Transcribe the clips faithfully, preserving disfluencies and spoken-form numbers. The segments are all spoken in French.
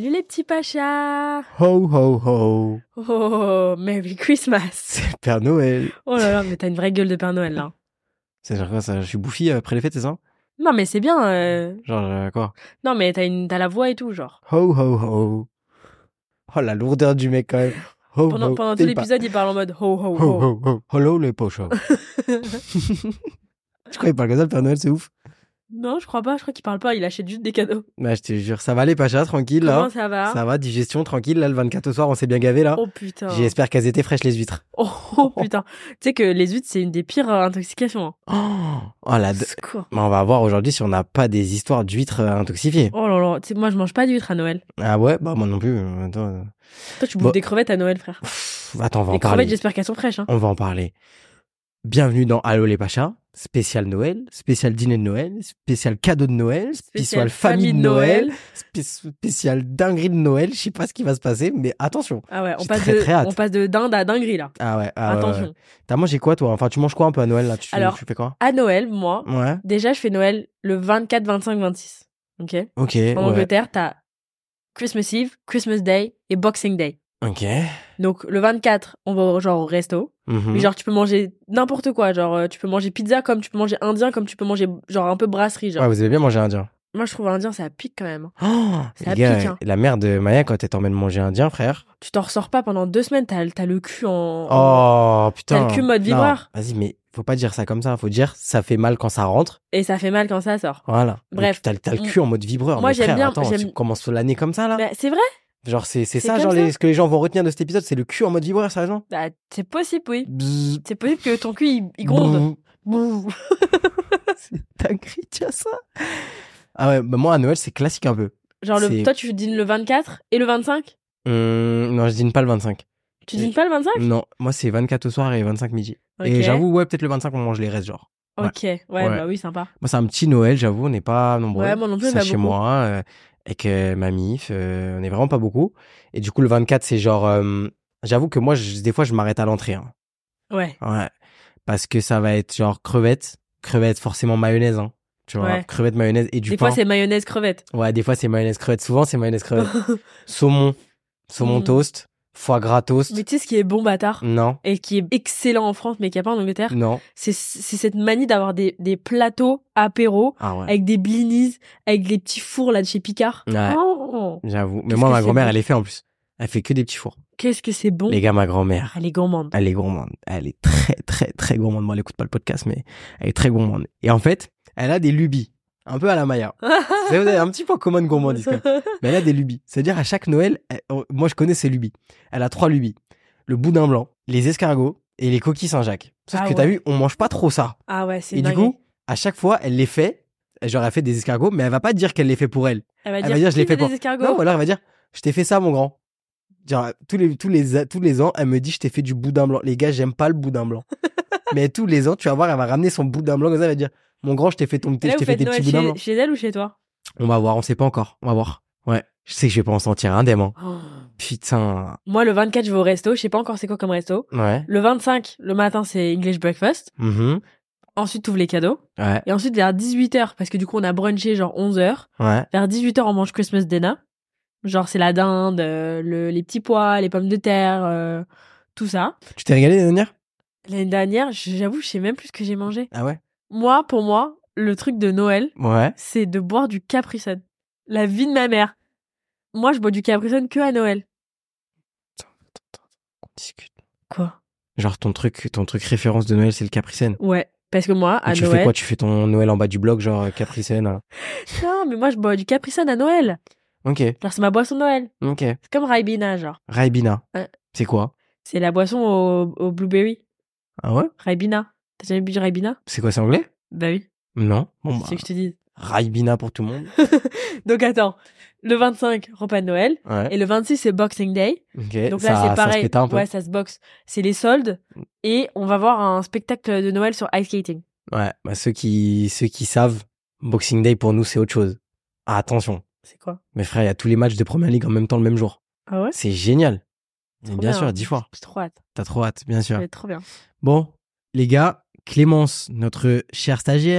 Salut les petits pachas. Ho ho ho. Oh, Merry Christmas. C'est Père Noël. Oh là là, mais t'as une vraie gueule de Père Noël là. C'est genre quoi ça? Je suis bouffi après les fêtes, c'est ça? Non mais c'est bien. Euh... Genre euh, quoi? Non mais t'as, une... t'as la voix et tout genre. Ho ho ho. Oh la lourdeur du mec quand même. Ho, Pendant, ho. pendant tout T'es l'épisode, il parle en mode ho ho pas... ho ho. ho ho. Hello les pochos. Je crois qu'il parle comme ça le Père Noël, c'est ouf. Non, je crois pas, je crois qu'il parle pas, il achète juste des cadeaux. Bah je te jure, ça va les pachas, tranquille là. Comment ça va? Ça va, digestion tranquille là, le vingt-quatre au soir, on s'est bien gavé là. Oh putain. J'espère qu'elles étaient fraîches les huîtres. Oh, oh putain. Tu sais que les huîtres, c'est une des pires euh, intoxications. Hein. Oh, oh la... Secours. Bah, on va voir aujourd'hui si on n'a pas des histoires d'huîtres euh, intoxifiées. Oh là là, tu sais, moi je mange pas d'huîtres à Noël. Ah ouais? Bah moi non plus. euh, Attends. euh. Toi tu bouffes Bon. des crevettes à Noël, frère. Pff, attends, on va Les en parler. crevettes, j'espère qu'elles sont fraîches. Hein. On va en parler. Bienvenue dans Allô les Pachas, spécial Noël, spécial dîner de Noël, spécial cadeau de Noël, spécial famille de Noël, spé- spécial dinguerie de Noël. Je sais pas ce qui va se passer, mais attention. Ah ouais, on J'ai passe, très, de, très hâte. on passe de dinde à dinguerie là. Ah ouais. ah ouais, Attention. ouais. T'as mangé quoi toi? Enfin, tu manges quoi un peu à Noël là? Tu, Alors, tu fais quoi? À Noël, moi, Ouais. déjà je fais Noël le vingt-quatre, vingt-cinq, vingt-six. Ok. Ok. En ouais. Angleterre, t'as Christmas Eve, Christmas Day et Boxing Day. Ok. Donc le vingt-quatre, on va au- genre au resto. Mhm. Mais genre tu peux manger n'importe quoi, genre euh, tu peux manger pizza comme tu peux manger indien comme tu peux manger genre un peu brasserie genre. Ouais, vous avez bien mangé indien. Moi je trouve indien ça pique quand même. Oh, Ça les gars, pique, hein. la mère de Maya quand elle t'emmène manger indien, frère. Tu t'en ressors pas pendant deux semaines, t'as, t'as le cul en... en- Oh putain. T'as le cul mode Non, vibreur. Vas-y, mais faut pas dire ça comme ça. Faut dire ça fait mal quand ça rentre. Et ça fait mal quand ça sort. Voilà. Bref. T'as, t'as le cul en mode vibreur. Moi, mais j'aime frère, bien- Attends, j'aime- tu commences l'année comme ça là. Mais c'est vrai. Genre c'est c'est, C'est ça, comme genre ça. les- ce que les gens vont retenir de cet épisode, c'est le cul en mode vibreur, sérieusement. Bah, c'est possible, oui. Bzzz. C'est possible que ton cul il, il gronde. Bouh. Bouh. C'est dinguerie, tu as ça. Ah ouais, bah moi à Noël c'est classique un peu. Genre, le, C'est- toi, tu dînes le vingt-quatre et le vingt-cinq. Hum, non, je dîne pas le vingt-cinq. Tu dînes pas le vingt-cinq. Non, moi c'est vingt-quatre au soir et vingt-cinq midi. Ok. Et j'avoue, ouais, peut-être le vingt-cinq on mange les restes, genre. Ok, ouais, Ouais. bah oui, sympa. Moi c'est un petit Noël, j'avoue, on n'est pas nombreux. Ouais, moi non plus, Ça pas chez beaucoup. moi, euh, avec euh, ma mif, euh, on est vraiment pas beaucoup. Et du coup, le vingt-quatre, c'est genre, euh, j'avoue que moi, je- des fois, je m'arrête à l'entrée. Hein. Ouais. Ouais. Parce que ça va être genre crevettes, crevettes forcément mayonnaise, hein. Tu vois, Ouais. crevettes mayonnaise et du Des pain. fois, c'est mayonnaise crevette. Ouais, des fois c'est mayonnaise crevette. Souvent c'est mayonnaise crevette. Saumon, saumon Mm. toast, foie gras toast. Mais tu sais ce qui est bon bâtard Non, et qui est excellent en France, mais qui n'y a pas en Angleterre, non. c'est, c'est cette manie d'avoir des, des plateaux apéros Ah ouais. avec des blinis, avec les petits fours là de chez Picard. Ouais. Oh, J'avoue. Mais Qu'est-ce moi, que ma c'est grand-mère, bon. elle est fait en plus. Elle fait que des petits fours. qu'est-ce que c'est bon. Les gars, ma grand-mère, Elle est gourmande. elle est gourmande. Elle est très, très, très gourmande. Moi, elle écoute pas le podcast, mais elle est très gourmande. Et en fait, elle a des lubies. Un peu à la Maya. C'est un petit peu commun de gourmandise, quand même. Mais elle a des lubies. C'est-à-dire, à chaque Noël, elle- oh, moi, je connais ses lubies. Elle a trois lubies. Le boudin blanc, les escargots et les coquilles Saint-Jacques. Sauf Ah que ouais. t'as vu, on mange pas trop ça. Ah ouais, c'est Et du dingue. coup, à chaque fois, elle les fait. Genre, elle fait des escargots, mais elle va pas dire qu'elle les fait pour elle. elle va elle dire, va dire, je qui l'ai fait des pour- escargots. Non, ou alors elle va dire, je t'ai fait ça, mon grand. Genre, tous les, tous les, tous les ans, elle me dit, je t'ai fait du boudin blanc. Les gars, j'aime pas le boudin blanc. Mais tous les ans, tu vas voir, elle va ramener son boudin blanc comme ça, elle va dire, mon grand, je t'ai fait ton, Et je là, t'ai vous fait faites des petits Noël boudins chez, blancs. chez elle ou chez toi? On va voir, on sait pas encore. On va voir. Ouais. Je sais que je vais pas en sentir un indemne. Hein. Oh. Putain. Moi, le vingt-quatre, je vais au resto. Je sais pas encore c'est quoi comme resto. Ouais. Le vingt-cinq, le matin, c'est English breakfast. Mhm. Ensuite, t'ouvres les cadeaux. Ouais. Et ensuite, vers dix-huit heures, parce que du coup, on a brunché genre onze heures. Ouais. Vers dix-huit heures, on mange Christmas dinner. Genre, c'est la dinde, euh, le, les petits pois, les pommes de terre, euh, tout ça. Tu t'es régalé l'année dernière? L'année dernière, j'avoue, je sais même plus ce que j'ai mangé. Ah ouais? Moi, pour moi, le truc de Noël, Ouais. c'est de boire du Capri Sun. La vie de ma mère. Moi, je bois du Capri Sun que à Noël. On discute. Quoi? Genre, ton truc, ton truc référence de Noël, c'est le Capricène. Ouais. Parce que moi, à tu Noël... fais quoi? Tu fais ton Noël en bas du blog, genre euh, Capricène. hein. Non, mais moi, je bois du Capri Sun à Noël. Ok. Genre, c'est ma boisson de Noël. Ok. C'est comme Ribena, genre. Raibina. Ouais. C'est quoi? C'est la boisson au, au blueberry. Ah ouais? Ribena. T'as jamais bu du Ribena? C'est quoi, c'est anglais? Bah oui. Non. Bon, bah. C'est ce que je te dis. Raibina pour tout le monde. Donc, attends. Le vingt-cinq, repas de Noël. Ouais. Et le vingt-six, c'est Boxing Day. Ok. Donc ça, là, c'est ça se pareil. péta un peu. Ouais, ça se boxe. C'est les soldes. Et on va voir un spectacle de Noël sur ice skating. Ouais. Bah, ceux qui, ceux qui savent, Boxing Day pour nous, c'est autre chose. Ah, attention. C'est quoi? Mes frères, il y a tous les matchs de Première Ligue en même temps le même jour. Ah ouais? C'est génial. Mais Trop bien sûr, dix fois. J'ai trop hâte. T'as trop hâte, bien sûr. Ça va être trop bien. Bon, les gars, Clémence, notre chère stagiaire,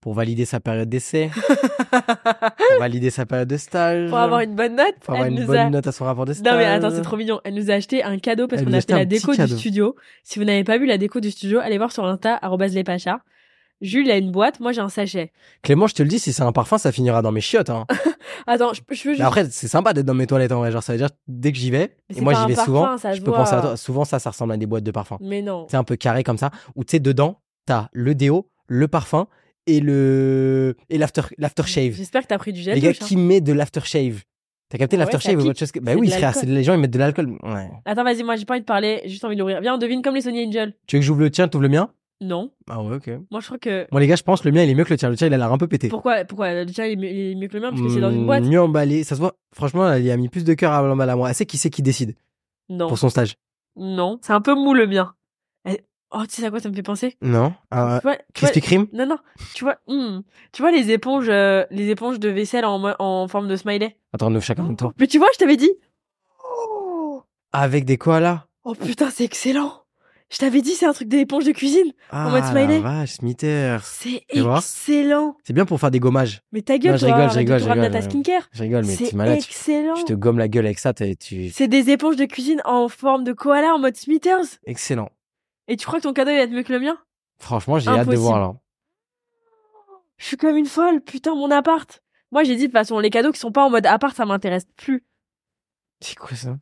pour valider sa période d'essai, pour valider sa période de stage, Pour avoir une bonne note. pour avoir elle une nous bonne a... note à son rapport de stage. Non mais attends, c'est trop mignon. Elle nous a acheté un cadeau parce Elle qu'on nous a a acheté fait la un petit déco du cadeau. studio. Si vous n'avez pas vu la déco du studio, allez voir sur Insta, arobase les pachas. Jules a une boîte, moi j'ai un sachet. Clément, je te le dis, si c'est un parfum, ça finira dans mes chiottes. Hein. Attends, je, je veux Mais juste... après, c'est sympa d'être dans mes toilettes en vrai. Genre, ça veut dire dès que j'y vais, Mais et c'est moi pas j'y un vais parfum, souvent, ça je se peux voit. penser à toi. Souvent, ça, ça ressemble à des boîtes de parfums. Mais non. C'est un peu carré comme ça, où tu sais, dedans, t'as le déo, le parfum et le et l'after l'aftershave. J'espère que t'as pris du gel Les gars, douche, hein. qui met de l'aftershave? T'as capté Ah ouais, l'aftershave ça ou autre pique. chose que... Bah C'est oui, de frère, l'alcool. c'est les gens ils mettent de l'alcool. Ouais. Attends, vas-y, moi j'ai pas envie de parler, j'ai juste envie d'ouvrir. Viens, on devine comme les Sony Angel. Tu veux que j'ouvre le tien, t'ouvres le mien? Non. Ah ouais, ok. Moi je crois que... Bon les gars, je pense que le mien il est mieux que le tien. Le tien il a l'air un peu pété. Pourquoi, pourquoi déjà il est mieux, il est mieux que le mien parce que c'est dans une boîte. Mmh, mieux emballé. Ça se voit. Franchement, il a mis plus de cœur à l'emballer à moi. Elle sait qui c'est qui décide Non. pour son stage. Non. C'est un peu mou le mien. Elle- Oh, tu sais à quoi ça me fait penser? Non. Ah, Tu vois, tu vois- Krispy Kreme. Non, non. Tu vois, hmm. Tu vois les éponges, euh, les éponges de vaisselle en, mo- en forme de smiley. Attends, nous chacun notre tour. Mais tu vois, je t'avais dit. Oh, Avec des koalas. oh putain, c'est excellent. Je t'avais dit, c'est un truc d'éponge de cuisine. Ah mode smiley. la vache, Smithers. C'est Tu vois excellent. C'est bien pour faire des gommages. Mais ta gueule, Non, je toi, rigole, je arrête de rigole, te je ramener à rigole, ta je skincare. Je rigole, mais C'est t'es malade. Tu, excellent. tu te gommes la gueule avec ça. t'es- Tu... C'est des éponges de cuisine en forme de koala en mode Smithers. Excellent. Et tu crois que ton cadeau il va être mieux que le mien? Franchement, j'ai hâte de Impossible. voir là. Je suis comme une folle. Putain, mon appart. Moi, j'ai dit, de toute façon, les cadeaux qui sont pas en mode appart, ça m'intéresse plus. C'est quoi ça?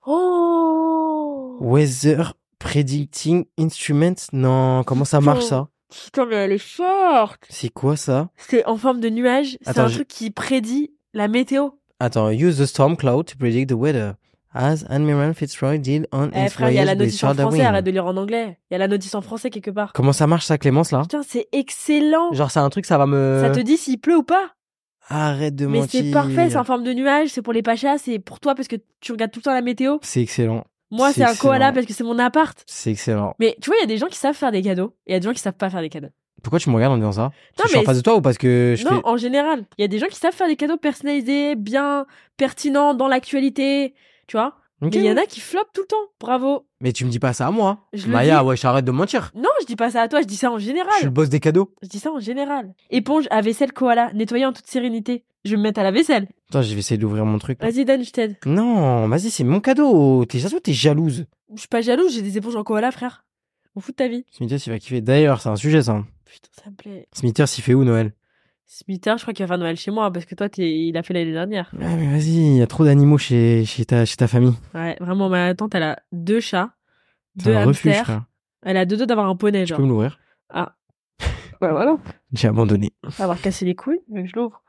Oh! Weather Predicting Instruments. Non, comment ça marche ça? Putain, mais elle est forte. C'est quoi ça? C'est en forme de nuage. C'est Attends, un je- truc qui prédit la météo. Attends, use the storm cloud to predict the weather. As Admiral Fitzroy did on Eh his frère, il y a voyage la with notice en Charles français, Darwin. arrête de lire en anglais. Il y a la notice en français quelque part. Comment ça marche ça, Clémence, là? Putain, c'est excellent. Genre, c'est un truc, ça va me... Ça te dit s'il pleut ou pas. Arrête de Mais mentir. c'est parfait, c'est en forme de nuage, c'est pour les pachas, c'est pour toi parce que tu regardes tout le temps la météo. C'est excellent. Moi, C'est c'est un excellent. koala parce que c'est mon appart. C'est excellent. Mais tu vois, il y a des gens qui savent faire des cadeaux et il y a des gens qui savent pas faire des cadeaux. Pourquoi tu me regardes en disant ça? Parce que je suis mais en face de toi ou parce que je non, fais... en général, il y a des gens qui savent faire des cadeaux personnalisés, bien pertinents dans l'actualité, tu vois. Ok. Mais il y en a qui flopent tout le temps. Bravo. Mais tu me dis pas ça à moi. Je le Maya, dis. ouais, j'arrête de me mentir. Non, je dis pas ça à toi, je dis ça en général. Je suis le boss des cadeaux. Je dis ça en général. Éponge à vaisselle koala, nettoyer en toute sérénité. Je vais me mettre à la vaisselle. Attends, je vais essayer d'ouvrir mon truc. Vas-y, donne, je t'aide. Non, vas-y, c'est mon cadeau. T'es t'es jalouse. Je suis pas jalouse, j'ai des éponges en koala, frère. On fout de ta vie. Smithers, il va kiffer. D'ailleurs, c'est un sujet, ça. Putain, ça me plaît. Smithers, il fait où, Noël? Smithers, je crois qu'il va faire Noël chez moi parce que toi, t'es- il a fait l'année dernière. Ouais, mais vas-y, il y a trop d'animaux chez, chez, ta, chez ta famille. Ouais, vraiment, ma tante, elle a deux chats, C'est deux un refuge, hamsters. frère. Elle a deux dos d'avoir un poney, Tu genre. peux me l'ouvrir? Ah. Ouais, voilà. J'ai abandonné. On va avoir cassé les couilles, mais que je l'ouvre.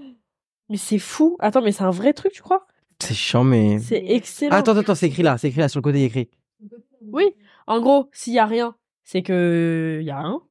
Mais c'est fou. Attends, mais c'est un vrai truc, tu crois? C'est chiant, mais... C'est excellent. Attends, attends, c'est écrit là. C'est écrit là, sur le côté, il y a écrit. Oui. En gros, s'il y a rien, c'est que y a rien.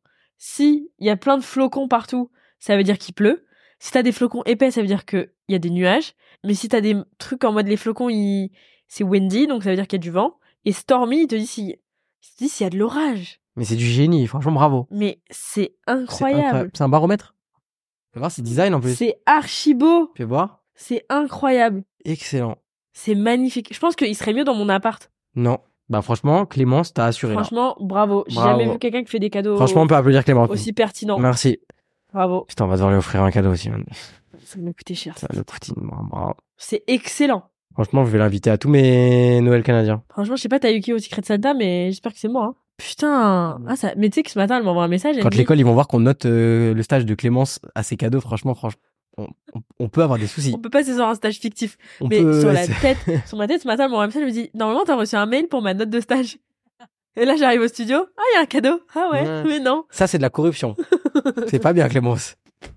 Si il y a plein de flocons partout, ça veut dire qu'il pleut. Si t'as des flocons épais, ça veut dire qu'il y a des nuages. Mais si t'as des trucs en mode les flocons, ils... c'est windy, donc ça veut dire qu'il y a du vent. Et stormy, il te dit si... il te dit s'il y a de l'orage. Mais c'est du génie, franchement, bravo. Mais c'est C'est incroyable. C'est un baromètre. Tu vas voir, c'est design en plus. C'est archi beau. Tu vas voir? C'est incroyable. Excellent. C'est magnifique. Je pense qu'il serait mieux dans mon appart. Non. Bah franchement, Clémence, t'as assuré là. Franchement, bravo. J'ai Bravo. jamais vu quelqu'un qui fait des cadeaux Franchement, on peut applaudir Clémence. aussi pertinents. Merci. Bravo. Putain, on va devoir lui offrir un cadeau aussi. man. Ça m'a coûté cher. Ça va le coûter une- bravo. C'est excellent. Franchement, je vais l'inviter à tous mes Noël canadiens. Franchement, je sais pas, t'as eu qui au Secret Santa, mais j'espère que c'est moi. Hein. Putain. Ah, ça... Mais tu sais que ce matin, elle m'envoie un message. Elle Quand me dit, l'école, ils vont voir qu'on note euh, le stage de Clémence à ses cadeaux, franchement, franchement, on, on- on peut avoir des soucis. on peut passer sur un stage fictif. On mais peut- sur la c'est- tête, sur ma tête, ce matin, elle m'envoie un message. Elle me dit, normalement, t'as reçu un mail pour ma note de stage. Et là, j'arrive au studio. Ah, il y a un cadeau. Ah ouais, Ouais. mais non. Ça, c'est de la corruption. C'est pas bien, Clémence.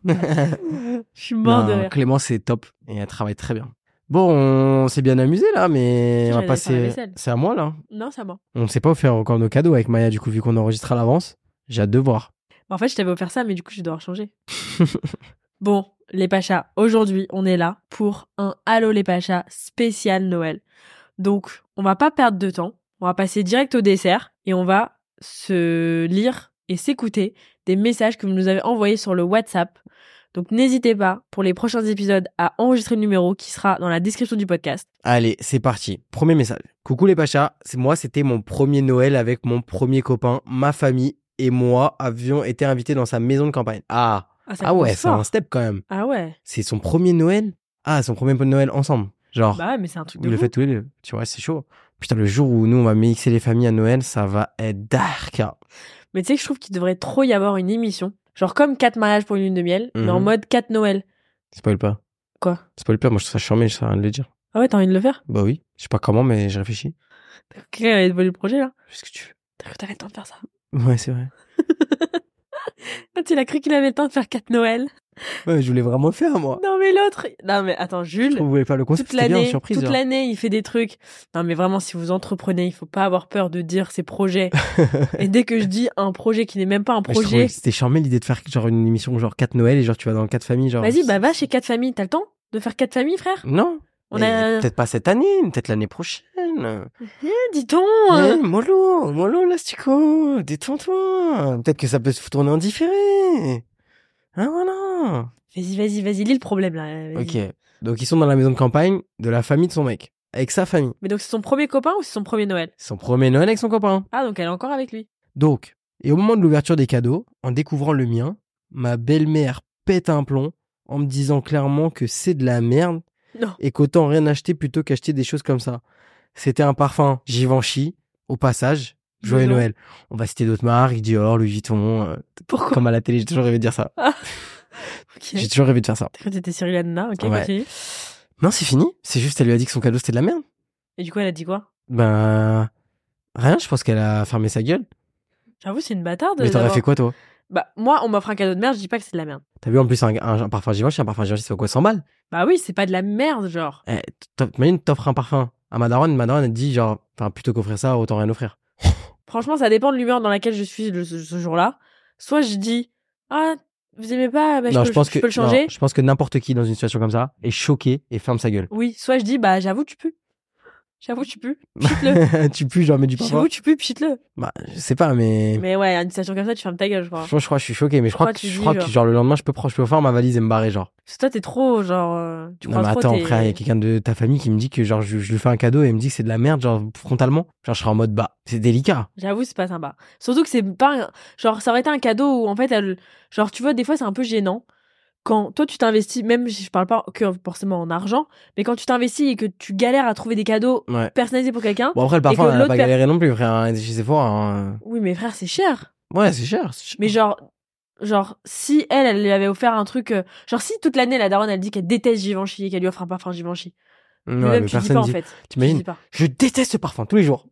Je suis mort de Non, rire. Clémence, c'est top. Et elle travaille très bien. Bon, on s'est bien amusé là, mais J'allais on va faire la passer. vaisselle. C'est à moi là. Non, c'est à moi. On ne sait pas offrir encore nos cadeaux avec Maya, du coup, vu qu'on enregistre à l'avance. J'ai hâte de voir. En fait, je t'avais offert ça, mais du coup, je vais devoir changer. Bon, les Pachas, aujourd'hui, on est là pour un Allô les Pachas spécial Noël. Donc, on va pas perdre de temps. On va passer direct au dessert et on va se lire et s'écouter des messages que vous nous avez envoyés sur le WhatsApp. Donc, n'hésitez pas, pour les prochains épisodes, à enregistrer le numéro qui sera dans la description du podcast. Allez, c'est parti. Premier message. Coucou les Pachas. C'est moi, c'était mon premier Noël avec mon premier copain. Ma famille et moi avions été invités dans sa maison de campagne. Ah, Ah, ça Ah ouais, commence c'est un fort. step quand même. Ah ouais. C'est son premier Noël. Ah, son premier Noël ensemble. Genre, Bah ouais, mais c'est un truc de vous le fou. faites tous les deux. Tu vois, c'est chaud. Putain, le jour où nous, on va mixer les familles à Noël, ça va être dark. Hein. Mais tu sais que je trouve qu'il devrait trop y avoir une émission. Genre comme quatre mariages pour une lune de miel, mais en Mhm. mode quatre Noël. Spoil pas. Quoi? Spoil pas, moi je trouve ça charmé, je sais rien de le dire. Ah ouais, t'as envie de le faire? Bah oui, je sais pas comment, mais je réfléchis. Quelqu'un a volé le projet, là? Qu'est-ce que tu veux? T'as cru que t'avais le temps de faire ça? Ouais, c'est vrai. Ah, tu l'as cru qu'il avait le temps de faire quatre Noël? Ouais, je voulais vraiment le faire, moi. Non, mais l'autre... Non, mais attends, Je Jules... trouve que vous voulez faire le concept, Toute c'était bien, l'année, surprise. toute genre. l'année, il fait des trucs. Non, mais vraiment, si vous entreprenez, il faut pas avoir peur de dire ses projets. Et dès que je dis un projet qui n'est même pas un Mais je trouvais projet, que c'était charmé l'idée de faire genre une émission genre quatre Noël et genre tu vas dans quatre familles genre. vas-y, bah va chez quatre familles. T'as le temps de faire quatre familles, frère? Non. On Mais a... Peut-être pas cette année, peut-être l'année prochaine. Eh, dis-donc. Eh, mollo, mollo, l'astico, détends-toi. Peut-être que ça peut se tourner en différé. Ah voilà. Vas-y, vas-y, vas-y, lis le problème, là. vas-y. Ok. Donc ils sont dans la maison de campagne de la famille de son mec, avec sa famille. Mais donc, c'est son premier copain ou c'est son premier Noël? Son premier Noël avec son copain. Ah, donc elle est encore avec lui. Donc, et au moment de l'ouverture des cadeaux, en découvrant le mien, ma belle-mère pète un plomb en me disant clairement que c'est de la merde Non. et qu'autant rien acheter plutôt qu'acheter des choses comme ça. C'était un parfum Givenchy, au passage. Joyeux Mais non. Noël. On va citer d'autres marques, Dior, Louis Vuitton. euh, Pourquoi? Comme à la télé, j'ai toujours rêvé de dire ça. Ok. J'ai toujours rêvé de faire ça. T'as cru que t'étais Cyril Hanouna, ok, Ouais. continue. Non, c'est fini. C'est juste, elle lui a dit que son cadeau c'était de la merde. Et du coup, elle a dit quoi? Ben, rien, je pense qu'elle a fermé sa gueule. J'avoue, c'est une bâtarde. Mais t'aurais d'avoir- fait quoi, toi? Bah, moi, on m'offre un cadeau de merde, je dis pas que c'est de la merde. T'as vu en plus un, un, un parfum Givenchy, un parfum Givenchy, c'est quoi, cent balles? Bah oui, c'est pas de la merde, genre. Eh, t'off- T'imagines, t'offres un parfum à ma daronne, ma daronne, elle te dit genre, enfin, plutôt qu'offrir ça, autant rien offrir. Franchement, ça dépend de l'humeur dans laquelle je suis le- ce, ce jour-là. Soit je dis, ah, vous aimez pas, bah, je, non, peux, je pense je que, peux le changer. non, je pense que n'importe qui dans une situation comme ça est choqué et ferme sa gueule. Oui, soit je dis, bah, j'avoue, tu pues. J'avoue, tu pues. Pchite-le. Tu pues, genre, mets du parfum. J'avoue, tu pues, pchite-le. Bah, je sais pas, mais. Mais ouais, à une situation comme ça, tu fermes ta gueule, je crois. Franchement, je crois que je suis choqué, mais je crois Pourquoi que, tu je dis, crois que genre genre le lendemain, je peux prendre, je peux faire ma valise et me barrer, genre. Parce que toi, t'es trop, genre, euh, tu Non, crois mais trop, attends, t'es- frère, il y a quelqu'un de ta famille qui me dit que genre, je, je lui fais un cadeau et il me dit que c'est de la merde, genre, frontalement. Genre, je serai en mode, bah, c'est délicat. J'avoue, c'est pas sympa. Surtout que c'est pas un... Genre, ça aurait été un cadeau où, en fait, elle... Genre, tu vois, des fois, c'est un peu gênant. Quand toi, tu t'investis, même si je parle pas que forcément en argent, mais quand tu t'investis et que tu galères à trouver des cadeaux Ouais. personnalisés pour quelqu'un... Bon, après, le parfum, que elle a l'autre pas per- galéré non plus, frère. Chez Sephora, hein. Oui, mais frère, c'est cher. Ouais, c'est cher. c'est cher. Mais genre... Genre, si elle, elle lui avait offert un truc... euh, Genre, si toute l'année, la daronne, elle dit qu'elle déteste Givenchy et qu'elle lui offre un parfum Givenchy. Ouais, Mais même, mais tu dis personne pas, en dit. fait. Tu T'imagines dis pas. Je déteste ce parfum tous les jours.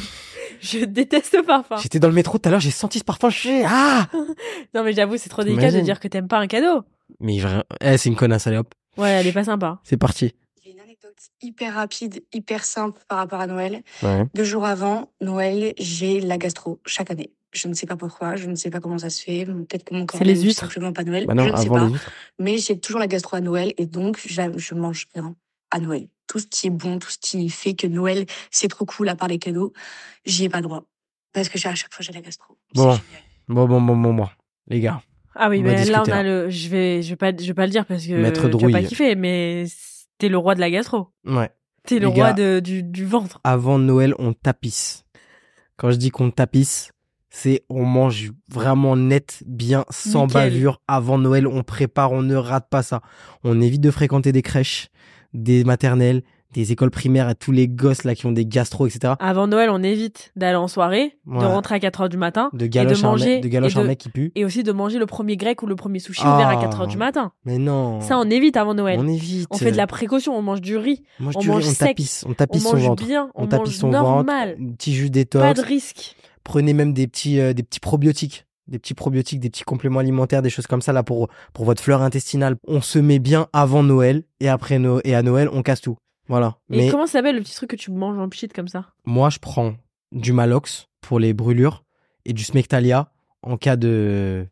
Je déteste le parfum. J'étais dans le métro tout à l'heure, j'ai senti ce parfum, je suis, ah! Non, mais j'avoue, c'est trop délicat de T'imagines dire que t'aimes pas un cadeau. Mais vraiment, eh, c'est une connasse, allez hop. Ouais, elle est pas sympa. C'est parti. J'ai une anecdote hyper rapide, hyper simple par rapport à Noël. Ouais. Deux jours avant Noël, j'ai la gastro chaque année. Je ne sais pas pourquoi, je ne sais pas comment ça se fait. Peut-être que mon corps C'est les n'aime huîtres. simplement pas Noël. Bah non, je ne sais avant pas. les huîtres. Mais j'ai toujours la gastro à Noël et donc j'a- je mange rien à Noël. Tout ce qui est bon, tout ce qui fait que Noël, c'est trop cool à part les cadeaux, j'y ai pas droit. Parce que j'ai- à chaque fois, j'ai la gastro. C'est Bon. génial. Bon, bon, bon, bon, bon. Les gars. Ah oui, On va mais là, on discuter, a là. le... Je vais, je vais pas, je vais pas le dire parce que Maître tu vas Drouille. pas kiffer, mais t'es le roi de la gastro. Ouais. T'es le Les roi gars. de, du, du ventre. Avant Noël, on tapisse. Quand je dis qu'on tapisse, c'est on mange vraiment net, bien, sans Nickel. bavure. Avant Noël, on prépare, on ne rate pas ça. On évite de fréquenter des crèches, des maternelles, des écoles primaires à tous les gosses là qui ont des gastro, et cetera. Avant Noël, on évite d'aller en soirée, de Ouais. rentrer à quatre heures du matin, De galoche, et de à un manger, mec, de galoche et à un de- mec qui pue. et aussi de manger le premier grec ou le premier sushi Ah. ouvert à quatre heures du matin. Mais non. Ça, on évite avant Noël. On On, évite. fait de la précaution, on mange du riz, On mange on du riz, mange on sec, tapisse, on on tapisse son mange ventre. bien, on, On tapisse mange son normal. ventre, un petit jus Pas détox. de risque. Prenez même des petits, euh, des petits probiotiques. Des petits probiotiques, des petits compléments alimentaires, des choses comme ça là pour, pour votre flore intestinale. On se met bien avant Noël et après Noël, et à Noël, on casse tout. Voilà. Et Mais comment ça s'appelle le petit truc que tu manges en pchit comme ça? moi, je prends du Malox pour les brûlures et du Smectalia en cas de,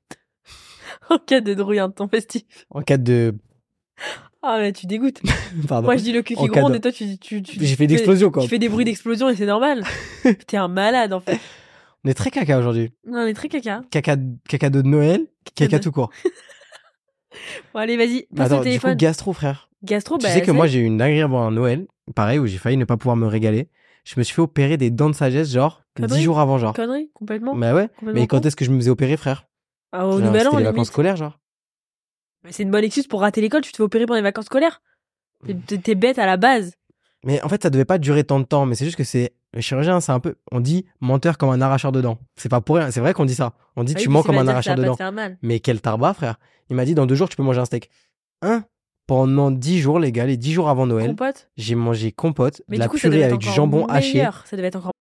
En cas de drouille intempestif. en cas de, Ah, mais tu dégoûtes. pardon. Moi, je dis le cul En qui cas gronde de- et toi, tu, tu, tu, J'ai tu fait d'explosion, quoi. Tu fais des bruits d'explosion et c'est normal. T'es un malade, en fait. On est très caca aujourd'hui. Non, on est très caca. Caca, caca de Noël, caca de- tout court. Bon, allez, vas-y. Mais Passe attends, le du coup, téléphone. gastro, frère. Gastro, Tu bah, sais que c'est- moi, j'ai eu une dinguerie avant un Noël, pareil, où j'ai failli ne pas pouvoir me régaler. Je me suis fait opérer des dents de sagesse, genre, Connerie. dix jours avant, genre. Connerie, complètement. Mais ouais. Complètement Mais quand con. est-ce que je me faisais opérer, frère? Ah, au Genre, nouvel an, C'était les limite. vacances scolaires, genre. Mais c'est une bonne excuse pour rater l'école, tu te fais opérer pendant les vacances scolaires. T'es, t'es bête à la base. Mais en fait, ça devait pas durer tant de temps, mais c'est juste que c'est, le chirurgien, c'est un peu, on dit menteur comme un arracheur de dents. C'est pas pour rien, c'est vrai qu'on dit ça. On dit Ah tu oui, mens puis comme ça un veut dire que arracheur ça de va pas dents. te faire mal. Mais quel tarbat, frère. Il m'a dit, dans deux jours, tu peux manger un steak. Hein? Pendant dix jours, les gars, les dix jours avant Noël, Compote. j'ai mangé compote, Mais de la du coup, ça devait purée être avec du encore jambon haché. meilleur. Ça devait être encore.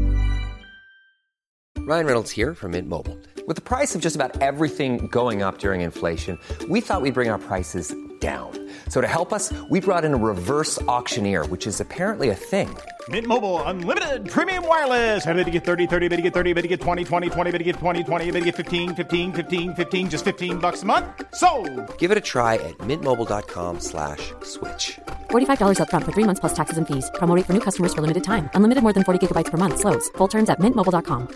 Ryan Reynolds here from Mint Mobile. With the price of just about everything going up during inflation, we thought we'd bring our prices down. So to help us, we brought in a reverse auctioneer, which is apparently a thing. Mint Mobile Unlimited Premium Wireless. How to get thirty, thirty, how to get thirty, how to get twenty, twenty, twenty, how to get twenty, twenty, how to get fifteen, fifteen, fifteen, fifteen, just fifteen bucks a month? Sold! Give it a try at mintmobile.com slash switch. forty-five dollars up front for three months plus taxes and fees. Promo rate for new customers for limited time. Unlimited more than forty gigabytes per month. Slows full terms at mint mobile dot com.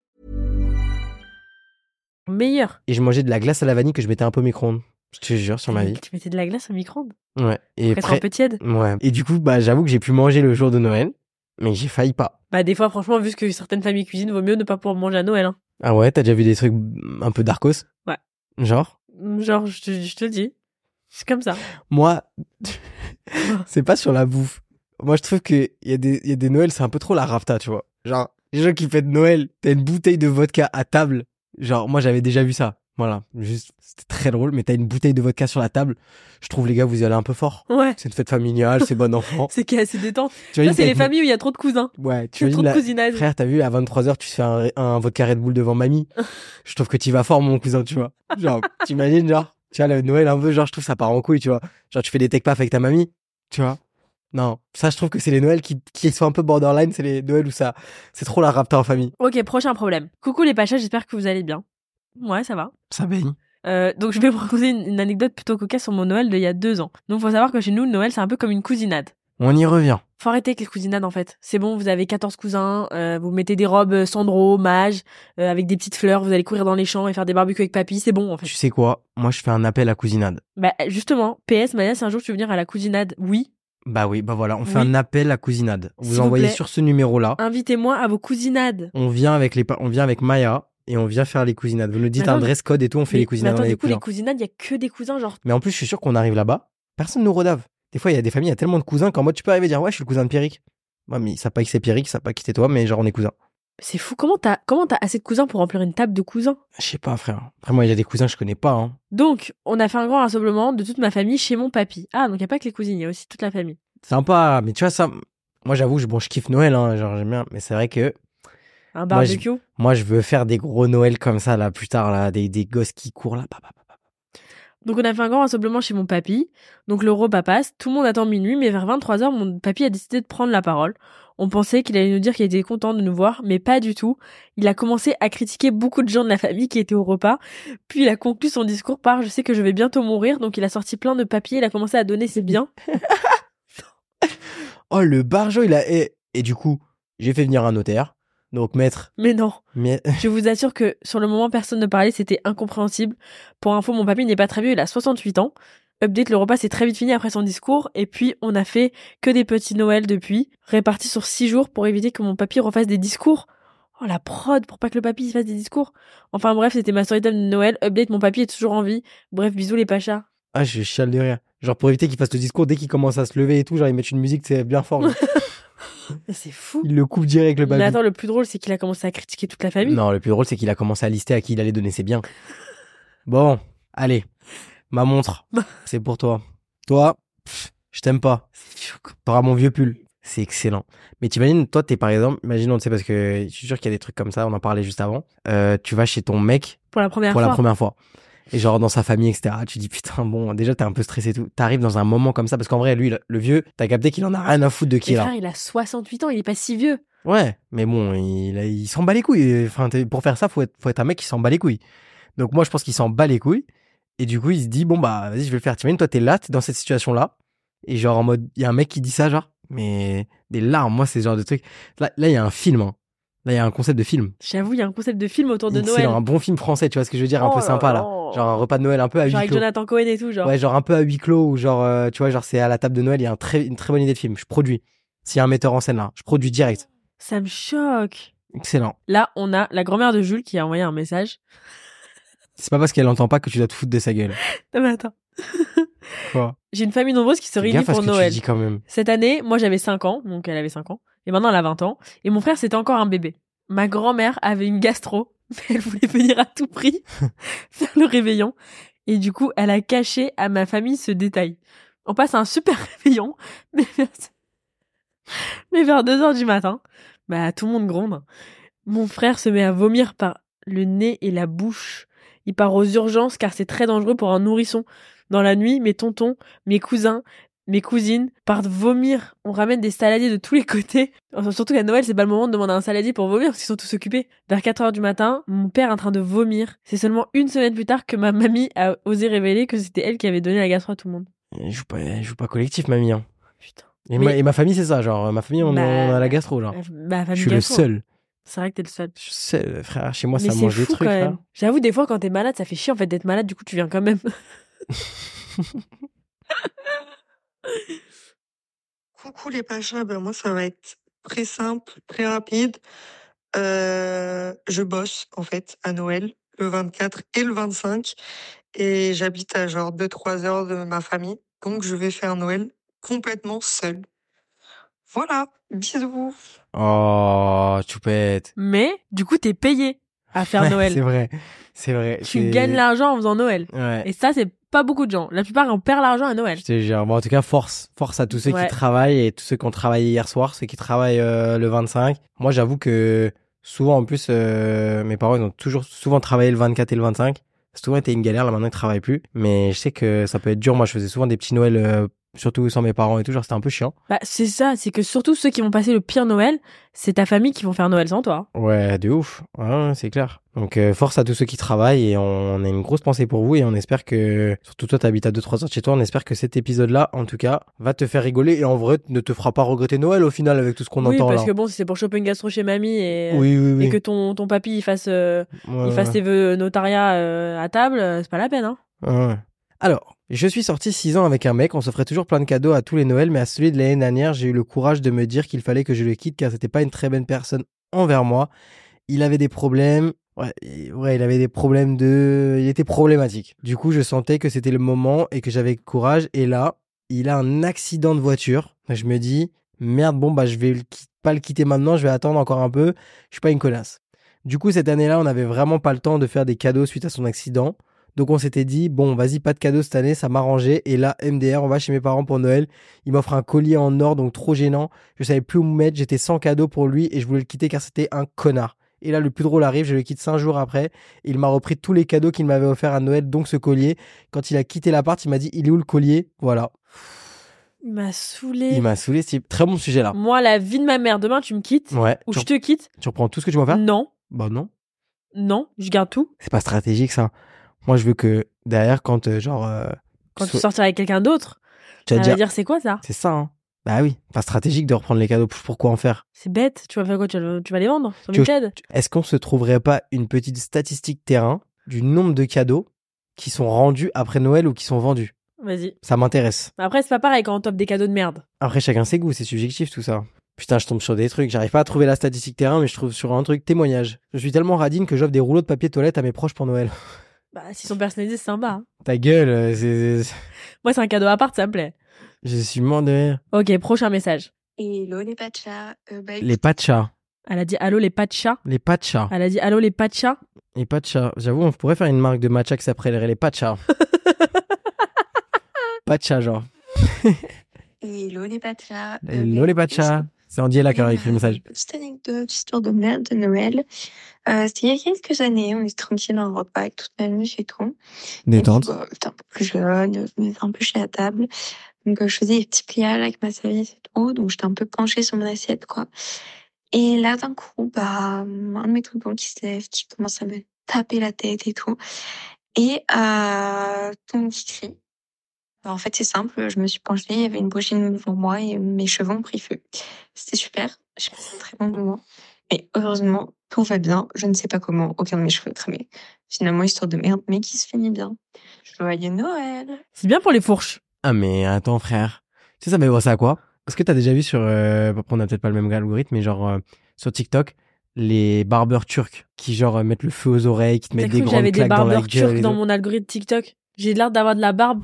Meilleur. Et je mangeais de la glace à la vanille que je mettais un peu au micro-ondes. Je te jure, sur ma vie. Tu mettais de la glace au micro-ondes. Ouais. Et Presque près- un peu tiède. Ouais. Et du coup, bah, j'avoue que j'ai pu manger le jour de Noël, mais j'ai failli pas. Bah, des fois, franchement, vu ce que certaines familles cuisinent, vaut mieux ne pas pouvoir manger à Noël. Hein. Ah ouais, t'as déjà vu des trucs un peu darkos? Ouais. Genre? Genre, je te, je te le dis. C'est comme ça. Moi, c'est pas sur la bouffe. Moi, je trouve que il y a des, il y a des Noëls, c'est un peu trop la rafta, tu vois. Genre, les gens qui fêtent Noël, t'as une bouteille de vodka à table. Genre, moi, j'avais déjà vu ça. Voilà. Juste, c'était très drôle, mais t'as une bouteille de vodka sur la table. Je trouve, les gars, vous y allez un peu fort. Ouais. C'est une fête familiale, c'est bon enfant. C'est qui est assez détente. Tu Ça, imagines, c'est t'es les avec- familles où il y a trop de cousins. Ouais, tu C'est trop imagines de la- cousinage. Frère, t'as vu, à vingt-trois heures, tu te fais un, un vodka Red Bull devant mamie. Je trouve que tu vas fort, mon cousin, tu vois. Genre, t'imagines, genre, tu vois, le Noël, un peu, genre, je trouve ça part en couille, tu vois. Genre, tu fais des tech paf avec ta mamie, tu vois. Non, ça, je trouve que c'est les Noëls qui, qui sont un peu borderline, c'est les Noëls où ça, c'est trop la rapta en famille. Ok, prochain problème. Coucou les Pachas, j'espère que vous allez bien. Ouais, ça va. Ça baigne. Euh, donc je vais vous raconter une, une anecdote plutôt cocasse sur mon Noël d'il y a deux ans. Donc faut savoir que chez nous, le Noël, c'est un peu comme une cousinade. On y revient. Faut arrêter avec les cousinades en fait. C'est bon, vous avez quatorze cousins, euh, vous mettez des robes euh, Sandro, mage, euh, avec des petites fleurs, vous allez courir dans les champs et faire des barbecues avec papy, c'est bon en fait. Tu sais quoi? Moi, je fais un appel à cousinade. Bah justement, P S, Maya, si un jour tu veux venir à la cousinade, oui, Bah oui, bah voilà, on fait Oui. un appel à cousinade. Vous S'il vous envoyez plaît. sur ce numéro-là. invitez-moi à vos cousinades. On vient avec les, pa- on vient avec Maya et on vient faire les cousinades. Vous nous dites Mais attends, un dress code et tout, on fait Mais- les cousinades. Mais on attends, est du les coup, les cousins. cousinades, il y a que des cousins, genre. Mais en plus, je suis sûr qu'on arrive là-bas, personne nous redave. Des fois, il y a des familles, il y a tellement de cousins qu'en mode, tu peux arriver et dire, ouais, je suis le cousin de Pierrick. Ouais, mais ils savent pas qui c'est Pierrick, ils savent pas qui c'est toi, mais genre, on est cousins. C'est fou. Comment t'as, comment t'as assez de cousins pour remplir une table de cousins? Je sais pas, frère. Après, moi, il y a des cousins que je connais pas, hein. Donc, on a fait un grand rassemblement de toute ma famille chez mon papy. Ah, donc il y a pas que les cousines, il y a aussi toute la famille. Sympa, mais tu vois, ça, moi, j'avoue, je, bon, je kiffe Noël, hein, genre, j'aime bien, mais c'est vrai que, Un Moi, je- barbecue. moi, je veux faire des gros Noëls comme ça, là, plus tard, là, des, des gosses qui courent, là, papa. Donc on a fait un grand rassemblement chez mon papy. Donc le repas passe, tout le monde attend minuit, mais vers vingt-trois heures, mon papy a décidé de prendre la parole. On pensait qu'il allait nous dire qu'il était content de nous voir, mais pas du tout. Il a commencé à critiquer beaucoup de gens de la famille qui étaient au repas. Puis il a conclu son discours par « Je sais que je vais bientôt mourir », donc il a sorti plein de papiers, il a commencé à donner ses biens. Oh, le barjo, il a, et, et du coup, j'ai fait venir un notaire. Donc, maître, Mais non, mais, je vous assure que sur le moment, personne ne parlait, c'était incompréhensible. Pour info, mon papy n'est pas très vieux, il a soixante-huit ans. Update, le repas s'est très vite fini après son discours, et puis on a fait que des petits Noëls depuis, répartis sur six jours pour éviter que mon papy refasse des discours. Oh la prod, pour pas que le papy fasse des discours. Enfin bref, c'était ma story time de Noël. Update, mon papy est toujours en vie. Bref, bisous les pachas. ah, je chiale de rire. Genre, pour éviter qu'il fasse le discours, dès qu'il commence à se lever et tout, genre, ils mettent une musique, c'est bien fort. genre. Mais c'est fou. Il le coupe direct, le Mais babu. attends, le plus drôle, c'est qu'il a commencé à critiquer toute la famille. Non, le plus drôle, c'est qu'il a commencé à lister à qui il allait donner ses biens. Bon, allez. Ma montre. C'est pour toi. Toi, pff, je t'aime pas. T'auras mon vieux pull. C'est excellent. Mais t'imagines, toi, t'es par exemple, imaginons, tu sais, parce que je suis sûr qu'il y a des trucs comme ça, on en parlait juste avant. Euh, tu vas chez ton mec Pour la première pour fois. la première fois. Et genre, dans sa famille, et cetera. Tu dis, putain, bon, déjà, t'es un peu stressé et tout. T'arrives dans un moment comme ça, parce qu'en vrai, lui, le, le vieux, t'as capté qu'il en a rien à foutre de qui, Et là. frère, il a soixante-huit ans, il est pas si vieux. Ouais, mais bon, il, il s'en bat les couilles. Enfin, t'es- pour faire ça, faut être, faut être un mec qui s'en bat les couilles. Donc moi, je pense qu'il s'en bat les couilles. Et du coup, il se dit, bon, bah, vas-y, je vais le faire. T'imagines, toi, t'es là, t'es dans cette situation-là. Et genre, en mode, il y a un mec qui dit ça, genre, mais des larmes, moi, c'est ce genre de truc. Là, là, il y a un film, hein. Là, il y a un concept de film. J'avoue, il y a un concept de film autour de Excellent, Noël. un bon film français, tu vois ce que je veux dire, un Oh peu là sympa, là. là. Genre un repas de Noël un peu à huis Genre avec clos. Jonathan Cohen et tout, genre. Ouais, genre un peu à huis clos, ou genre, euh, tu vois, genre, c'est à la table de Noël, il y a un très, une très bonne idée de film. Je produis. S'il y a un metteur en scène, là, je produis direct. Ça me choque. Excellent. Là, on a la grand-mère de Jules qui a envoyé un message. C'est pas parce qu'elle entend pas que tu dois te foutre de sa gueule. Non mais attends. Quoi? J'ai une famille nombreuse qui se Fais réunit gaffe à pour ce que Noël. tu dis quand même. Cette année, moi j'avais cinq ans, donc elle avait cinq ans, et maintenant elle a vingt ans, et mon frère c'était encore un bébé. Ma grand-mère avait une gastro, mais elle voulait venir à tout prix faire le réveillon, et du coup elle a caché à ma famille ce détail. On passe un super réveillon, mais vers, mais vers deux heures du matin, bah tout le monde gronde. Mon frère se met à vomir par le nez et la bouche. Il part aux urgences car c'est très dangereux pour un nourrisson. Dans la nuit, mes tontons, mes cousins, mes cousines partent vomir. On ramène des saladiers de tous les côtés. Enfin, surtout qu'à Noël, c'est pas le moment de demander un saladier pour vomir parce qu'ils sont tous occupés. Vers quatre heures du matin, mon père est en train de vomir. C'est seulement une semaine plus tard que ma mamie a osé révéler que c'était elle qui avait donné la gastro à tout le monde. Elle joue pas, elle joue pas collectif, mamie. Hein. Putain. Et, Mais- ma, et ma famille, c'est ça. Genre, ma famille, on, Bah, est, on a la gastro, genre. Bah, famille Je suis le gastro. seul. C'est vrai que t'es le seul. Je suis seul, frère. Chez moi, Mais ça c'est mange des fou trucs, quand là. même. J'avoue, des fois, quand t'es malade, ça fait chier en fait d'être malade. Du coup, tu viens quand même. Coucou les Pachas, ben moi ça va être très simple, très rapide. Euh, je bosse en fait à Noël, le vingt-quatre et le vingt-cinq, et j'habite à genre deux trois heures de ma famille, donc je vais faire Noël complètement seule. Voilà, bisous. Oh, choupette. Mais, du coup, t'es payé à faire Ouais, Noël. C'est vrai. C'est vrai. Tu c'est- gagnes l'argent en faisant Noël. Ouais. Et ça, c'est pas beaucoup de gens. La plupart, on perd l'argent à Noël. Je te jure. Bon, en tout cas, force. Force à tous ceux Ouais. qui travaillent et tous ceux qui ont travaillé hier soir, ceux qui travaillent euh, le vingt-cinq. Moi, j'avoue que souvent, en plus, euh, mes parents, ils ont toujours souvent travaillé le vingt-quatre et le vingt-cinq. Ça a souvent été une galère. Là, maintenant, ils travaillent plus. Mais je sais que ça peut être dur. Moi, je faisais souvent des petits Noëls, euh, surtout sans mes parents et tout. Genre, c'était un peu chiant. Bah, c'est ça. C'est que surtout ceux qui vont passer le pire Noël, c'est ta famille qui vont faire Noël sans toi. Ouais, de ouf. Ouais, c'est clair. Donc, euh, force à tous ceux qui travaillent et on a une grosse pensée pour vous et on espère que, surtout toi, t'habites à deux trois heures de chez toi, on espère que cet épisode-là, en tout cas, va te faire rigoler et en vrai, ne te fera pas regretter Noël au final avec tout ce qu'on Oui, entend parce là. que bon, si c'est pour choper une gastro chez mamie et, Oui, oui, oui. et que ton, ton papy, il fasse, euh, Ouais, il fasse ouais. ses vœux notariat euh, à table, euh, c'est pas la peine, hein. Ouais. Alors, je suis sorti six ans avec un mec, on s'offrait toujours plein de cadeaux à tous les Noëls, mais à celui de l'année dernière, j'ai eu le courage de me dire qu'il fallait que je le quitte car c'était pas une très bonne personne envers moi. Il avait des problèmes, ouais, il- ouais, il avait des problèmes de... Il était problématique. Du coup, je sentais que c'était le moment et que j'avais le courage, et là, il a un accident de voiture. Je me dis, merde, bon, bah, je vais le qui- pas le quitter maintenant, je vais attendre encore un peu, je suis pas une connasse. Du coup, cette année-là, on n'avait vraiment pas le temps de faire des cadeaux suite à son accident. Donc on s'était dit, bon, vas-y, pas de cadeaux cette année, ça m'arrangeait. Et là, M D R, on va chez mes parents pour Noël. Il m'offre un collier en or, donc trop gênant. Je savais plus où me mettre, j'étais sans cadeau pour lui et je voulais le quitter car c'était un connard. Et là, le plus drôle arrive, je le quitte cinq jours après. Et il m'a repris tous les cadeaux qu'il m'avait offert à Noël, donc ce collier. Quand il a quitté l'appart, il m'a dit, il est où le collier? Voilà. Il m'a saoulé. Il m'a saoulé, ce type. Très bon sujet là. Moi, la vie de ma mère, demain, tu me quittes. Ouais. Ou Tu, je te quitte. tu reprends tout ce que tu m'as fait? Non. Bah non. Non. Je garde tout. C'est pas stratégique ça. Moi, je veux que derrière, quand euh, genre. euh, Quand so- tu sortiras avec quelqu'un d'autre, tu vas elle dire, va dire c'est quoi ça? c'est ça, hein. Bah oui, pas stratégique de reprendre les cadeaux. Pourquoi en faire? C'est bête. Tu vas faire quoi? Tu vas, tu vas les vendre sur Tu- Vinted? Est-ce qu'on se trouverait pas une petite statistique terrain du nombre de cadeaux qui sont rendus après Noël ou qui sont vendus? Vas-y. Ça m'intéresse. Après, c'est pas pareil quand on t'offre des cadeaux de merde. Après, chacun ses goûts, c'est subjectif tout ça. Putain, je tombe sur des trucs. J'arrive pas à trouver la statistique terrain, mais je trouve sur un truc témoignage. Je suis tellement radine que j'offre des rouleaux de papier toilette à mes proches pour Noël. Bah, s'ils sont personnalisés, c'est sympa. Hein. Ta gueule, euh, c'est... c'est- Moi, c'est un cadeau à part, ça me plaît. Je suis mort de rire. Ok, prochain message. Hello les Pachas. Euh, bah, Les pachas. Elle a dit allô les pachas. Les pachas. Elle a dit allô les pachas. Les pachas. J'avoue, on pourrait faire une marque de matcha qui s'appellerait les pachas. Pachas, genre. Hello les Pachas. Euh, Hello les pachas. C'est Andiela qui a écrit le message. Petite anecdote, histoire de merde de Noël. Euh, c'était il y a quelques années, on était tranquille en repas avec toute la famille et tout. Détente. Et puis, bah, j'étais un peu plus jeune, je me mettais un peu chez la table. Donc, euh, je faisais des petits pliages avec ma serviette et tout. Donc, j'étais un peu penchée sur mon assiette, quoi. Et là, d'un coup, bah, un de mes tontons qui se lève, qui commence à me taper la tête et tout. Et, euh, tout le monde qui crie. Alors, en fait, c'est simple, je me suis penchée, il y avait une bougie devant moi et mes cheveux ont pris feu. C'était super, j'ai passé un très bon moment. Mais heureusement, tout va bien, je ne sais pas comment, aucun de mes cheveux cramés. Finalement, histoire de merde, mais qui se finit bien. Joyeux Noël! C'est bien pour les fourches. Ah mais attends frère, tu sais ça me fait penser à quoi? Est-ce que t'as déjà vu sur, euh, on a peut-être pas le même algorithme, mais genre euh, sur TikTok, les barbeurs turcs qui genre mettent le feu aux oreilles, qui te T'as mettent cru des que grandes j'avais des claques dans la barbeurs gueule. turcs et dans tout. mon algorithme TikTok. J'ai l'air d'avoir de la barbe.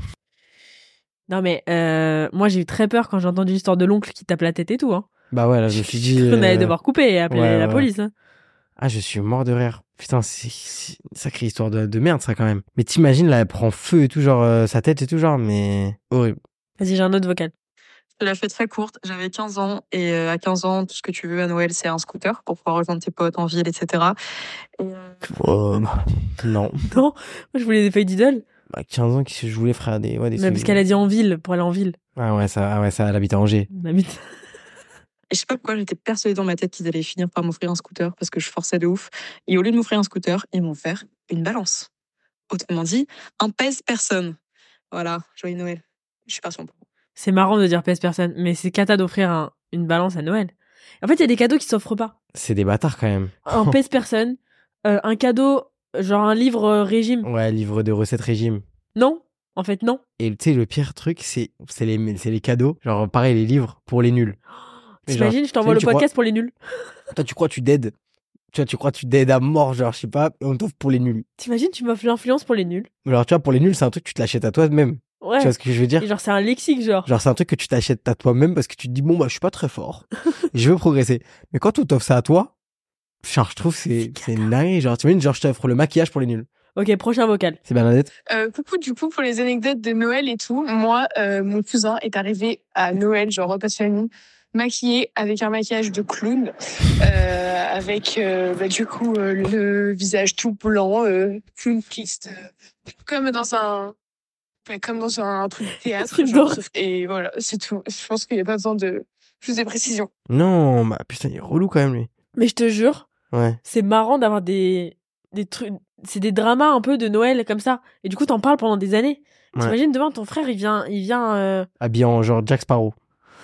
Non mais euh, moi j'ai eu très peur quand j'ai entendu l'histoire de l'oncle qui tape la tête et tout. Hein. Bah ouais, là, je me suis dit. On allait euh, devoir couper et appeler ouais, la ouais. police. Hein. Ah, je suis mort de rire. Putain, c'est, c'est une sacrée histoire de, de merde, ça, quand même. Mais t'imagines, là, elle prend feu et tout, genre, euh, sa tête et tout, genre, mais horrible. Vas-y, j'ai un autre vocal. Je l'ai fait très courte. J'avais quinze ans et euh, à quinze ans, tout ce que tu veux à Noël, c'est un scooter pour pouvoir rejoindre tes potes en ville, et cetera. Et, euh... Oh, bah, non. Non, moi je voulais des feuilles d'idole. Bah, quinze ans, qu'est-ce que je voulais, frère, des, ouais, des Mais parce qu'elle a dit en ville, pour aller en ville. Ah ouais, ça, ah ouais, ça, elle habite à Angers. On habite. Et je sais pas pourquoi, j'étais persuadée dans ma tête qu'ils allaient finir par m'offrir un scooter parce que je forçais de ouf. Et au lieu de m'offrir un scooter, ils m'ont offert une balance. Autrement dit, un pèse-personne. Voilà, joyeux Noël. Je suis partie en pro. C'est marrant de dire pèse personne, mais c'est cata d'offrir un, une balance à Noël. En fait, il y a des cadeaux qui s'offrent pas. C'est des bâtards, quand même. Un pèse personne, euh, un cadeau, genre un livre euh, régime. Ouais, livre de recettes régime. Non, en fait, non. Et tu sais, le pire truc, c'est, c'est les, c'est les cadeaux. Genre, pareil, les livres pour les nuls. Mais genre, T'imagines, je t'envoie le tu crois- podcast pour les nuls. Toi, tu crois, tu dead. Tu vois, tu crois, tu dead à mort, genre, je sais pas, et on t'offre pour les nuls. T'imagines, tu m'offres l'influence pour les nuls. Alors, tu vois, pour les nuls, c'est un truc que tu te l'achètes à toi-même. Ouais. Tu vois ce que je veux dire? Et genre, c'est un lexique, genre. Genre, c'est un truc que tu t'achètes à toi-même parce que tu te dis, bon, bah, je suis pas très fort. Je veux progresser. Mais quand on t'offre ça à toi, genre, je trouve que c'est, c'est une dinguerie. Genre, tu imagines, genre, je t'offre le maquillage pour les nuls. Ok, prochain vocal. C'est Bernadette? Euh, coucou, du coup, pour les anecdotes de Noël et tout, moi, euh, mon cousin est arrivé à Noël, genre repas de famille, maquillé avec un maquillage de clown, euh, avec euh, bah, du coup euh, le visage tout blanc, euh, clown triste, euh, comme dans un, ouais, comme dans un truc de théâtre. Film genre, d'horreur. sauf- et voilà, c'est tout. Je pense qu'il n'y a pas besoin de plus de précisions. Non, bah, putain, il est relou quand même, lui. Mais je te jure, Ouais. c'est marrant d'avoir des, des trucs, c'est des dramas un peu de Noël comme ça. Et du coup, t'en parles pendant des années. Ouais. T'imagines demain, ton frère, il vient, il vient, euh, Habillé en genre Jack Sparrow.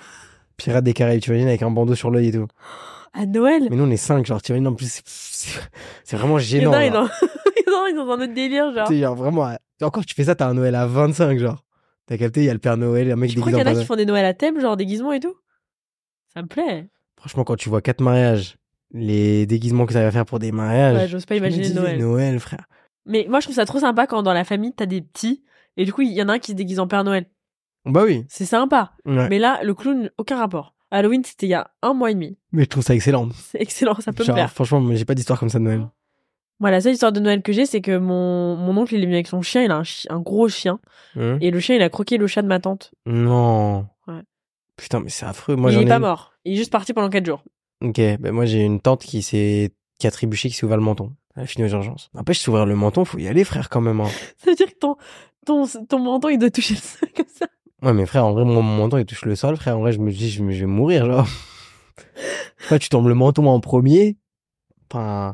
Pirate des Caraïbes, tu imagines, avec un bandeau sur l'œil et tout. à Noël. Mais nous, on est cinq, genre, tu imagines, en plus, c'est, c'est, c'est vraiment Il y gênant. en a, il genre. est dans, il y en a, il est dans un autre délire, genre. Tu sais, genre, vraiment, à- encore, tu fais ça, t'as un Noël à vingt-cinq, genre. T'as capté, il y a le Père Noël, un mec Je crois déguisé qu'il y en en a Père qui font des Noëls à thème, genre déguisement et tout. Ça me plaît. Franchement, quand tu vois quatre mariages, les déguisements que ça va faire pour des mariages. Ouais, j'ose pas je me imaginer disais, Noël. Noël, frère. Mais moi, je trouve ça trop sympa quand dans la famille, t'as des petits. Et du coup, il y en a un qui se déguise en Père Noël. Bah oui. C'est sympa. Ouais. Mais... Mais là, le clown, aucun rapport. Halloween, c'était il y a un mois et demi. je trouve ça excellent. C'est excellent, ça peut Genre, me plaire. franchement, moi, j'ai pas d'histoire comme ça de Noël. Moi, la seule histoire de Noël que j'ai, c'est que mon, mon oncle, il est venu avec son chien. Il a un, chi- un gros chien. Hein Et le chien, il a croqué le chat de ma tante. Non. Ouais. Putain, mais c'est affreux. Moi, il j'en est ai pas une- mort. Il est juste parti pendant quatre jours. Ok, ben moi j'ai une tante qui s'est qui a trébuché, qui s'est ouvert le menton. Elle a fini aux urgences. N'empêche, s'ouvrir le menton, faut y aller, frère, quand même. Hein. Ça veut dire que ton, ton, ton menton, il doit toucher le sol comme ça. Ouais, mais frère, en vrai, mon, mon menton, il touche le sol, frère. En vrai, je me dis, je, me- je vais mourir, genre. Toi, tu tombes le menton en premier. Enfin.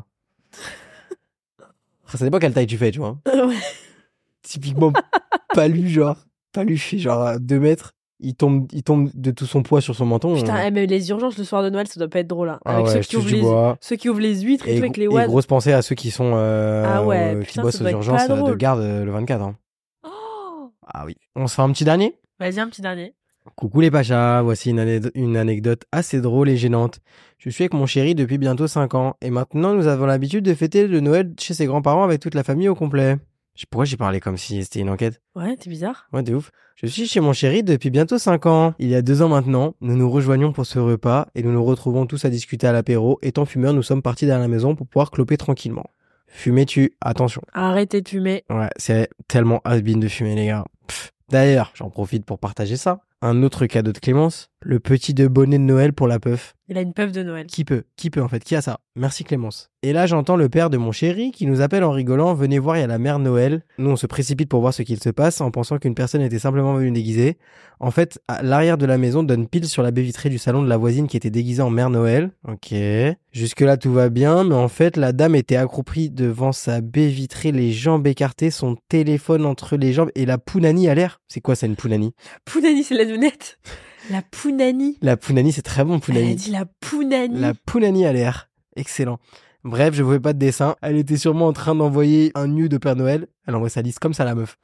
Ça dépend quelle taille tu fais, tu vois. Ouais. Typiquement, Palu, genre. Palu fait genre deux mètres. Il tombe, il tombe de tout son poids sur son menton. Putain, euh. eh, mais les urgences le soir de Noël, ça doit pas être drôle. Hein. Ah Avec ouais, ceux, je qui touche ouvrent du les, bois. ceux qui ouvrent les huîtres et, Et, tout avec les et wads. grosse pensée à ceux qui sont euh, Ah ouais, euh, putain, qui bossent ça aux doit être urgences pas euh, de drôle. garde euh, le vingt-quatre. Hein. Oh Ah oui. On se fait un petit dernier? Vas-y, un petit dernier. Coucou les Pachas, voici une, ané- une anecdote assez drôle et gênante. Je suis avec mon chéri depuis bientôt cinq ans et maintenant nous avons l'habitude de fêter le Noël chez ses grands-parents avec toute la famille au complet. Je sais pourquoi j'ai parlé comme si c'était une enquête. Ouais, t'es bizarre. Ouais, de ouf. Je suis chez mon chéri depuis bientôt cinq ans. Il y a deux ans maintenant, nous nous rejoignons pour ce repas et nous nous retrouvons tous à discuter à l'apéro. Étant fumeurs, nous sommes partis derrière la maison pour pouvoir cloper tranquillement. Fumer tue, attention. Arrêtez de fumer. Ouais, c'est tellement has-been de fumer, les gars. Pff. D'ailleurs, j'en profite pour partager ça. Un autre cadeau de Clémence, le petit de bonnet de Noël pour la peuf. Il a une puff de Noël. Qui peut Qui peut en fait Qui a ça Merci Clémence. Et là, j'entends le père de mon chéri qui nous appelle en rigolant. Venez voir, il y a la mère Noël. Nous, on se précipite pour voir ce qu'il se passe en pensant qu'une personne était simplement venue déguisée. En fait, à l'arrière de la maison donne pile sur la baie vitrée du salon de la voisine qui était déguisée en mère Noël. Ok. Jusque-là, tout va bien, mais en fait, la dame était accroupie devant sa baie vitrée, les jambes écartées, son téléphone entre les jambes et la pounani à l'air. C'est quoi ça, une pounani Pounani, c'est la lunette. La Pounani. La pounani, c'est très bon, Elle a pounani. dit la Pounani. La pounani à l'air. Excellent. Bref, je voulais pas de dessin. Elle était sûrement en train d'envoyer un nu de Père Noël. Elle envoie sa liste comme ça, la meuf.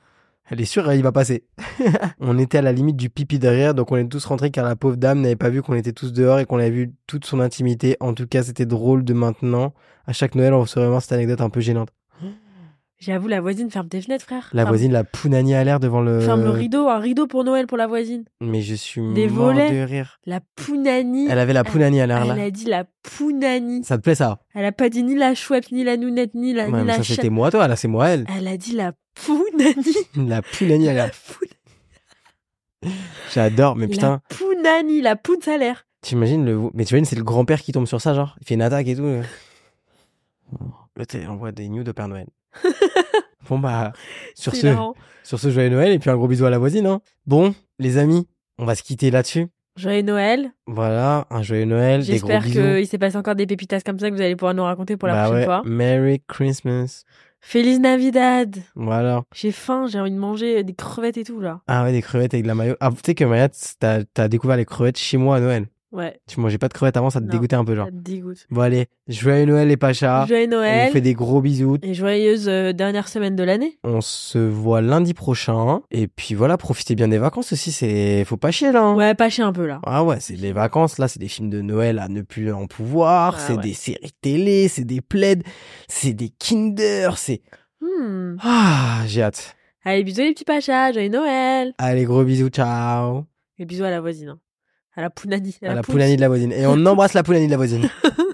Elle est sûre, il va passer. On était à la limite du pipi de rire, donc on est tous rentrés car la pauvre dame n'avait pas vu qu'on était tous dehors et qu'on avait vu toute son intimité. En tout cas, c'était drôle de maintenant. À chaque Noël, on recevait vraiment cette anecdote un peu gênante. J'avoue, la voisine, ferme tes fenêtres, frère. La ferme, voisine, la pounani à l'air devant le... Ferme le rideau, un rideau pour Noël pour la voisine. Mais je suis Des mort volets. de rire. La pounani. Elle avait la pounani à l'air, Elle là. a dit la pounani. Ça te plaît, ça? Elle a pas dit ni la chouette, ni la nounette, ni la, Ouais, ni mais la ça, chatte. c'était moi, toi. Là, c'est moi, elle. Elle a dit la pounani. La pounani à l'air. J'adore, mais putain. La pounani, la poune salaire. T'imagines le... Mais t'imagines, c'est le grand-père qui tombe sur ça, genre. Il fait une attaque et tout. Là, on voit des news de Père Noël. Bon, bah, sur C'est ce, marrant. sur ce, joyeux Noël et puis un gros bisou à la voisine, hein. Bon, les amis, on va se quitter là-dessus. Joyeux Noël. Voilà, un joyeux Noël, des gros J'espère bisous. qu'il s'est passé encore des pépitas comme ça que vous allez pouvoir nous raconter pour la Bah prochaine ouais, fois. Merry Christmas. Feliz Navidad. Voilà. J'ai faim, j'ai envie de manger des crevettes et tout là. Ah ouais, des crevettes avec de la mayo. Ah, tu sais que Maya, t'as, t'as découvert les crevettes chez moi à Noël. Ouais. Tu mangeais pas de crevettes avant, ça te Non, dégoûtait un peu, genre. Ça te dégoûte. Bon, allez, joyeux Noël les Pachas. Joyeux On Noël. vous fait des gros bisous. Et joyeuse euh, dernière semaine de l'année. On se voit lundi prochain. Et puis voilà, profitez bien des vacances aussi. C'est, faut pas chier là. Hein. Ouais, pas chier un peu là. Ah ouais, c'est les vacances là, c'est des films de Noël à ne plus en pouvoir. Ah c'est ouais. des séries télé, c'est des plaids, c'est des Kinder, c'est. Hmm. Ah, j'ai hâte. Allez, bisous les petits pachas, joyeux Noël. Allez, gros bisous, ciao. Et bisous à la voisine. hein. À la pounani. À la pousse. pounani de la voisine. Et on embrasse la pounani de la voisine.